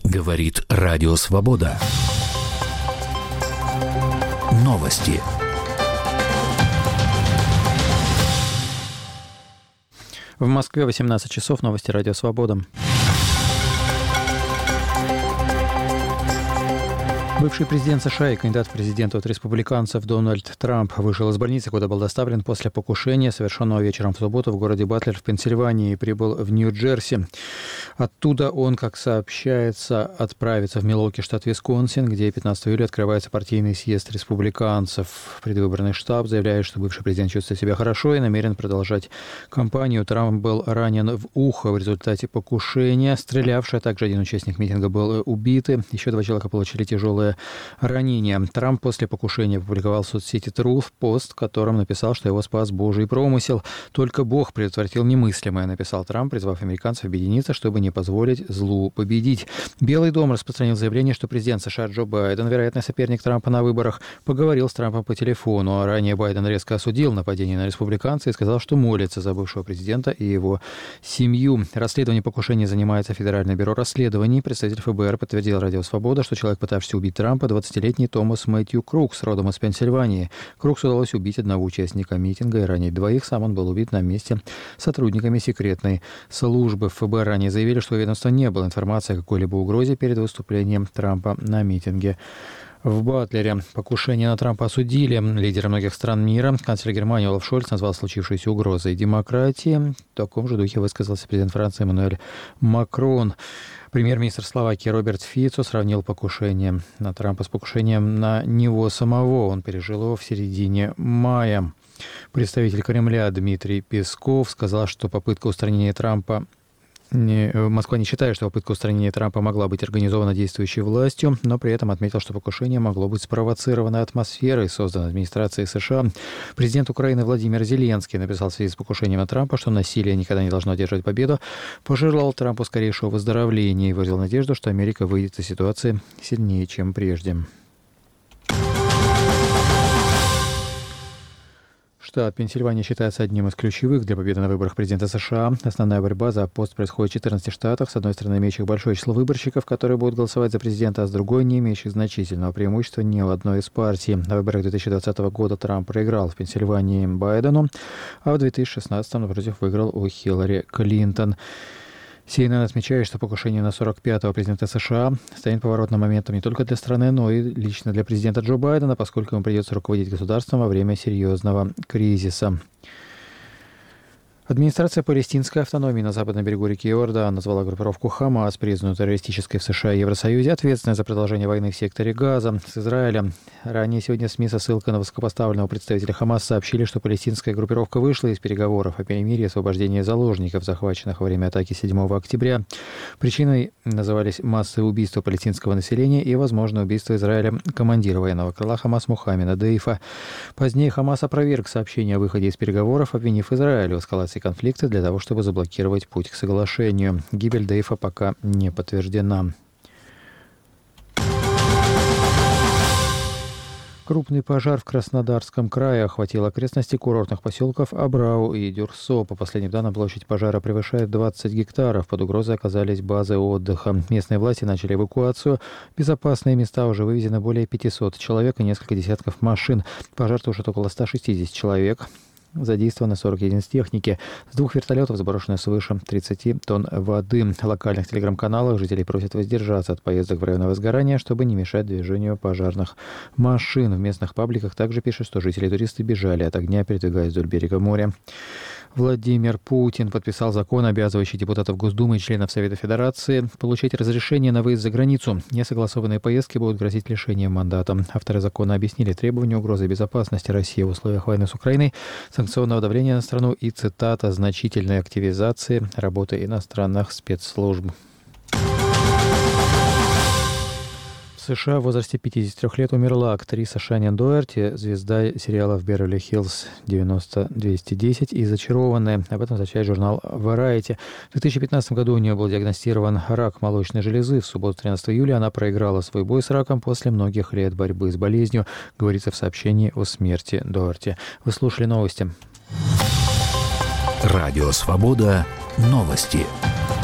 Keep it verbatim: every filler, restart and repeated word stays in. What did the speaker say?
Говорит Радио Свобода. Новости. В Москве восемнадцать часов. Новости Радио Свобода. Бывший президент США и кандидат в президенты от республиканцев Дональд Трамп вышел из больницы, куда был доставлен после покушения, совершенного вечером в субботу в городе Батлер в Пенсильвании, и прибыл в Нью-Джерси. Оттуда он, как сообщается, отправится в Милуоки, штат Висконсин, где пятнадцатого июля открывается партийный съезд республиканцев. Предвыборный штаб заявляет, что бывший президент чувствует себя хорошо и намерен продолжать кампанию. Трамп был ранен в ухо в результате покушения. Стрелявший, а также один участник митинга был убит. Еще два человека получили тяжелые ранения. Трамп после покушения опубликовал в соцсети Truth пост, в котором написал, что его спас Божий промысел. «Только Бог предотвратил немыслимое», написал Трамп, призвав американцев объединиться, чтобы не позволить злу победить. Белый дом распространил заявление, что президент США Джо Байден, вероятный соперник Трампа на выборах, поговорил с Трампом по телефону. А ранее Байден резко осудил нападение на республиканца и сказал, что молится за бывшего президента и его семью. Расследование покушения занимается Федеральное бюро расследований. Представитель эф бэ эр подтвердил Радио Свобода, что человек, пытавшийся убить Трампа, двадцатилетний Томас Мэтью Крукс, родом из Пенсильвании. Круксу удалось убить одного участника митинга и ранить двоих. Сам он был убит на месте сотрудниками секретной службы. эф бэ эр ранее заявили, что у ведомства не было информации о какой-либо угрозе перед выступлением Трампа на митинге в Батлере. Покушение на Трампа осудили лидеры многих стран мира. Канцлер Германии Олаф Шольц назвал случившуюся угрозой демократии. В таком же духе высказался президент Франции Эммануэль Макрон. Премьер-министр Словакии Роберт Фицо сравнил покушение на Трампа с покушением на него самого. Он пережил его в середине мая. Представитель Кремля Дмитрий Песков сказал, что попытка устранения Трампа Москва не считает, что попытка устранения Трампа могла быть организована действующей властью, но при этом отметил, что покушение могло быть спровоцировано атмосферой, созданной администрацией США. Президент Украины Владимир Зеленский написал в связи с покушением на Трампа, что насилие никогда не должно одерживать победу, пожелал Трампу скорейшего выздоровления и выразил надежду, что Америка выйдет из ситуации сильнее, чем прежде. Штат Пенсильвания считается одним из ключевых для победы на выборах президента США. Основная борьба за пост происходит в четырнадцати штатах, с одной стороны, имеющих большое число выборщиков, которые будут голосовать за президента, а с другой, не имеющих значительного преимущества ни у одной из партий. На выборах две тысячи двадцатого года Трамп проиграл в Пенсильвании Байдену, а в две тысячи шестнадцатом, напротив, выиграл у Хиллари Клинтон. си эн эн отмечает, что покушение на сорок пятого президента США станет поворотным моментом не только для страны, но и лично для президента Джо Байдена, поскольку ему придется руководить государством во время серьезного кризиса. Администрация палестинской автономии на западном берегу реки Иордан назвала группировку «Хамас», признанную террористической в США и Евросоюзе, ответственной за продолжение войны в секторе Газа с Израилем. Ранее сегодня СМИ со ссылкой на высокопоставленного представителя «Хамас» сообщили, что палестинская группировка вышла из переговоров о перемирии и освобождении заложников, захваченных во время атаки седьмого октября. Причиной назывались массовые убийства палестинского населения и возможное убийство Израилем командира военного крыла «Хамас» Мухаммеда Дейфа. Позднее «Хамас» опроверг сообщение о выходе из переговоров, обвинив Израиль в эскалации конфликта для того, чтобы заблокировать путь к соглашению. Гибель Дейфа пока не подтверждена. Крупный пожар в Краснодарском крае охватил окрестности курортных поселков Абрау и Дюрсо. По последним данным, площадь пожара превышает двадцать гектаров. Под угрозой оказались базы отдыха. Местные власти начали эвакуацию. В безопасные места уже вывезено более пятисот человек и несколько десятков машин. Пожар тушит около ста шестидесяти человек. Задействовано сорок единиц техники. С двух вертолетов сброшено свыше тридцати тонн воды. В локальных телеграм-каналах жителей просят воздержаться от поездок в районы возгорания, чтобы не мешать движению пожарных машин. В местных пабликах также пишут, что жители и туристы бежали от огня, передвигаясь вдоль берега моря. Владимир Путин подписал закон, обязывающий депутатов Госдумы и членов Совета Федерации получать разрешение на выезд за границу. Несогласованные поездки будут грозить лишением мандата. Авторы закона объяснили требования угрозы безопасности России в условиях войны с Украиной, санкционного давления на страну и, цитата, значительной активизации работы иностранных спецслужб. В США в возрасте пятидесяти трёх лет умерла актриса Шаннон Доерти, звезда сериалов «Беверли-Хиллз девяносто двести десять» и «Зачарованная». Об этом сообщает журнал Variety. В две тысячи пятнадцатом году у нее был диагностирован рак молочной железы. В субботу тринадцатого июля она проиграла свой бой с раком после многих лет борьбы с болезнью, говорится в сообщении о смерти Доерти. Вы слушали новости. Радио «Свобода». Новости.